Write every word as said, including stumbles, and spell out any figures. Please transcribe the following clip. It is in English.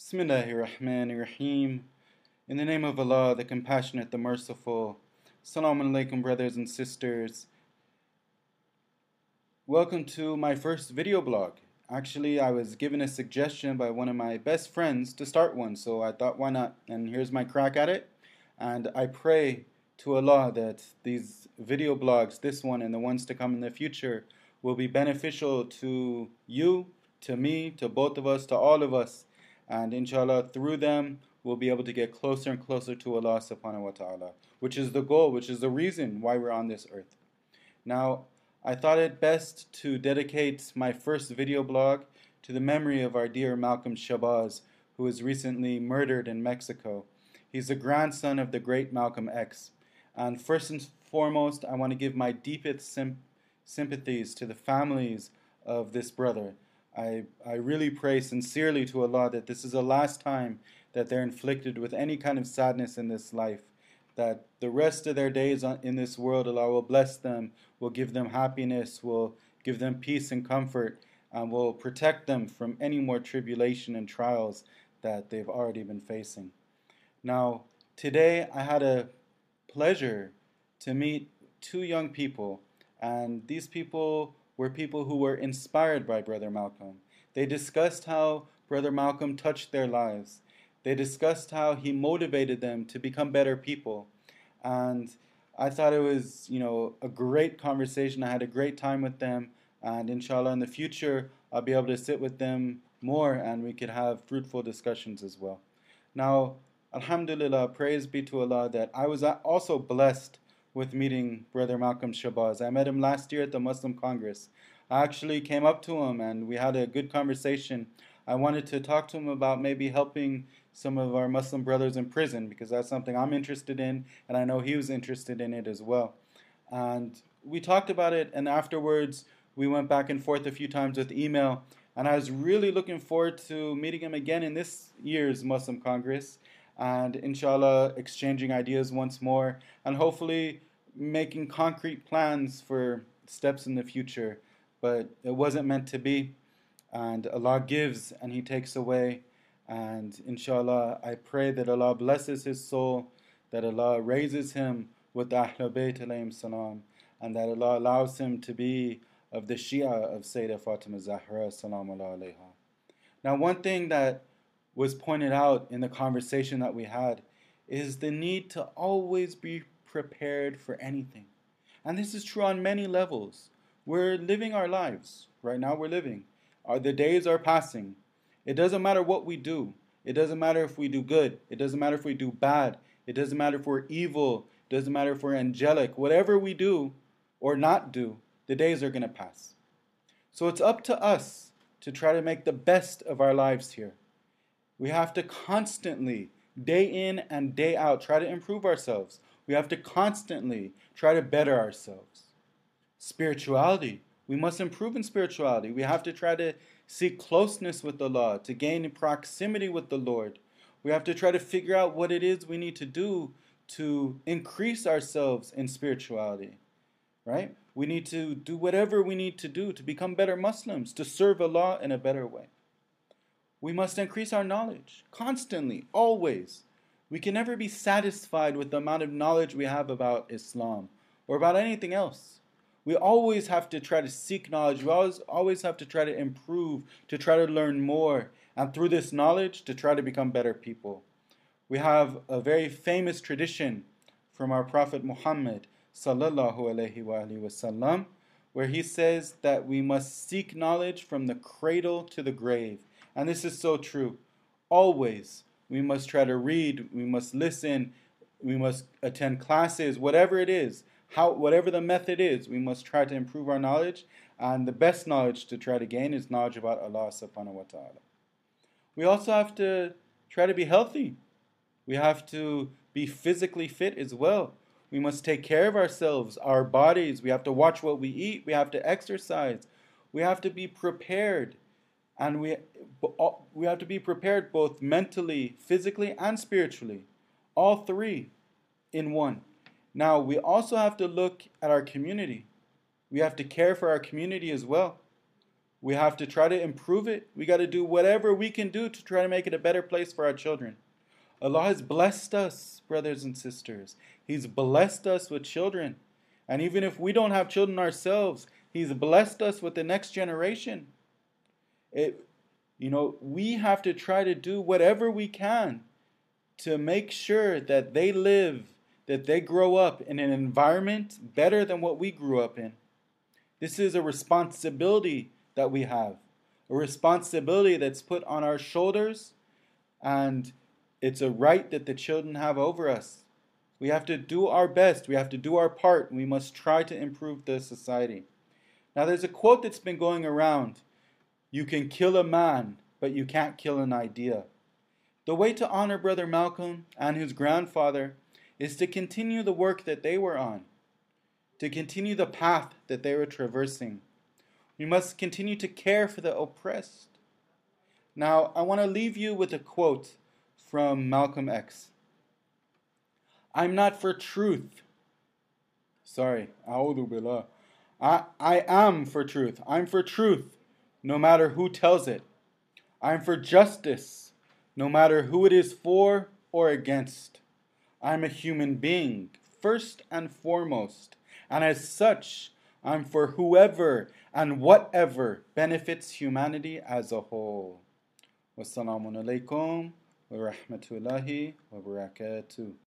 Bismillahir Rahmanir Rahim. In the name of Allah, the Compassionate, the Merciful. Assalamu alaikum, brothers and sisters. Welcome to my first video blog. Actually, I was given a suggestion by one of my best friends to start one, so I thought, why not? And here's my crack at it. And I pray to Allah that these video blogs, this one and the ones to come in the future, will be beneficial to you, to me, to both of us, to all of us. And inshallah, through them, we'll be able to get closer and closer to Allah subhanahu wa ta'ala, which is the goal, which is the reason why we're on this earth. Now, I thought it best to dedicate my first video blog to the memory of our dear Malcolm Shabazz, who was recently murdered in Mexico. He's the grandson of the great Malcolm X. And first and foremost, I want to give my deepest sim- sympathies to the families of this brother. I, I really pray sincerely to Allah that this is the last time that they're inflicted with any kind of sadness in this life, that the rest of their days in this world, Allah will bless them, will give them happiness, will give them peace and comfort, and will protect them from any more tribulation and trials that they've already been facing. Now, today I had a pleasure to meet two young people, and these people were people who were inspired by Brother Malcolm. They discussed how Brother Malcolm touched their lives. They discussed how he motivated them to become better people. And I thought it was, you know, a great conversation. I had a great time with them. And inshallah, in the future, I'll be able to sit with them more and we could have fruitful discussions as well. Now, alhamdulillah, praise be to Allah that I was also blessed with meeting Brother Malcolm Shabazz. I met him last year at the Muslim Congress. I actually came up to him and we had a good conversation. I wanted to talk to him about maybe helping some of our Muslim brothers in prison because that's something I'm interested in and I know he was interested in it as well. And we talked about it, and afterwards we went back and forth a few times with email, and I was really looking forward to meeting him again in this year's Muslim Congress and inshallah exchanging ideas once more and hopefully making concrete plans for steps in the future. But it wasn't meant to be, and Allah gives and He takes away. And inshallah, I pray that Allah blesses his soul, that Allah raises him with the Ahlul Bayt alayhim salam, and that Allah allows him to be of the Shia of Sayyidah Fatima Zahra salamu alayha. Now, one thing that was pointed out in the conversation that we had is the need to always be prepared for anything. And this is true on many levels. We're living our lives. Right now we're living. Our, the days are passing. It doesn't matter what we do. It doesn't matter if we do good. It doesn't matter if we do bad. It doesn't matter if we're evil. It doesn't matter if we're angelic. Whatever we do or not do, the days are going to pass. So it's up to us to try to make the best of our lives here. We have to constantly, day in and day out, try to improve ourselves. We have to constantly try to better ourselves. Spirituality. We must improve in spirituality. We have to try to seek closeness with Allah, to gain proximity with the Lord. We have to try to figure out what it is we need to do to increase ourselves in spirituality. Right? We need to do whatever we need to do to become better Muslims, to serve Allah in a better way. We must increase our knowledge constantly, always. We can never be satisfied with the amount of knowledge we have about Islam or about anything else. We always have to try to seek knowledge. We always, always have to try to improve, to try to learn more, and through this knowledge, to try to become better people. We have a very famous tradition from our Prophet Muhammad sallallahu alaihi wa alihi wasallam, where he says that we must seek knowledge from the cradle to the grave. And this is so true. Always, we must try to read, we must listen, we must attend classes, whatever it is, how, whatever the method is, we must try to improve our knowledge. And the best knowledge to try to gain is knowledge about Allah subhanahu wa ta'ala. We also have to try to be healthy. We have to be physically fit as well. We must take care of ourselves, our bodies. We have to watch what we eat. We have to exercise. We have to be prepared. And we, we have to be prepared both mentally, physically, and spiritually. All three in one. Now, we also have to look at our community. We have to care for our community as well. We have to try to improve it. We got to do whatever we can do to try to make it a better place for our children. Allah has blessed us, brothers and sisters. He's blessed us with children. And even if we don't have children ourselves, He's blessed us with the next generation. It, you know, we have to try to do whatever we can to make sure that they live, that they grow up in an environment better than what we grew up in. This is a responsibility that we have, a responsibility that's put on our shoulders, and it's a right that the children have over us. We have to do our best, we have to do our part, and we must try to improve the society. Now there's a quote that's been going around: you can kill a man, but you can't kill an idea. The way to honor Brother Malcolm and his grandfather is to continue the work that they were on, to continue the path that they were traversing. We must continue to care for the oppressed. Now, I want to leave you with a quote from Malcolm X. I'm not for truth. Sorry, A'udhu Billah. I, I am for truth. I'm for truth, no matter who tells it. I'm for justice, no matter who it is for or against. I'm a human being, first and foremost, and as such, I'm for whoever and whatever benefits humanity as a whole. Wassalamu alaikum wa rahmatullahi wa barakatuh.